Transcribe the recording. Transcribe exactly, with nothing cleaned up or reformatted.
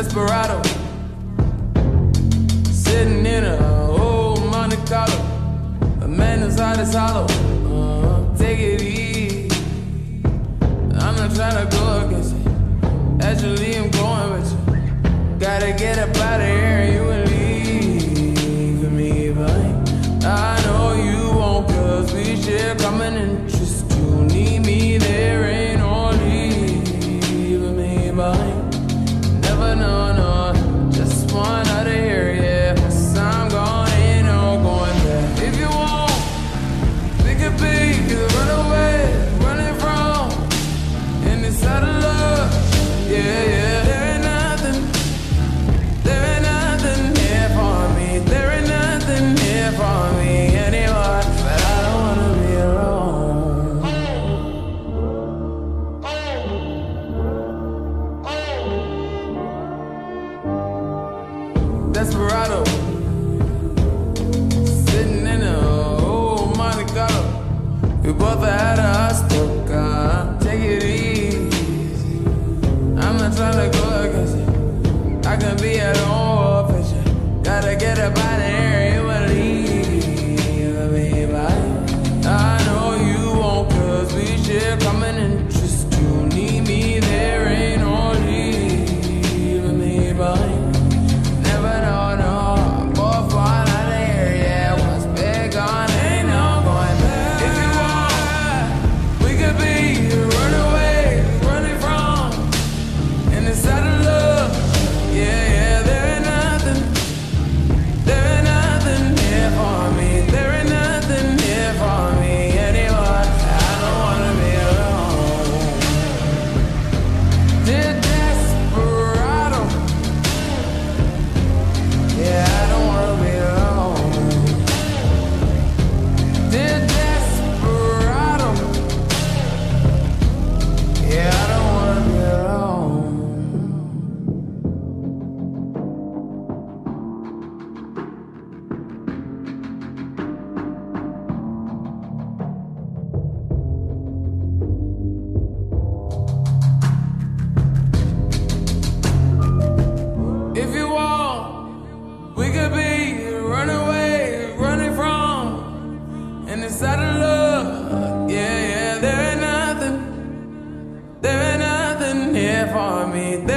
Desperado, sitting in a old Monte Carlo. A man whose heart is hollow. Uh, take it easy. I'm not trying to go against you. Actually, I'm going with you. Gotta get up out of here and you will leave me behind. I know you won't, cause we share common interest. You need me, there ain't no leaving me behind. Never know, no, just one out of here, yeah. Cause I'm gone, ain't no going back. If you want, we could be the runaway, running from in this out of love, yeah, yeah. There ain't nothing, there ain't nothing here for me. There ain't nothing here for me anymore. But I don't wanna be alone. Desperado, sitting in a old Monte Carlo. We both had a stuck car. Take it easy. I'm not trying to go against you. I can be at home with you. Gotta get up out of here. You will leave me behind. I know you won't, cause we share common interest. You need me, there ain't no leaving me behind. Never know, no, both one out of here, yeah. Once big gone, ain't no going back. If you want, we could be the runaway, running from in this out of love, yeah, yeah. There ain't nothing, there ain't nothing here for me. There ain't nothing here for me anymore. I don't wanna be alone. Dear Desperado, yeah, I don't wanna be alone. Dear Desperado, yeah, I don't wanna be alone. If you want, we could be runaway, running from in this out of love, yeah, yeah. There ain't nothing, there ain't nothing here for me. There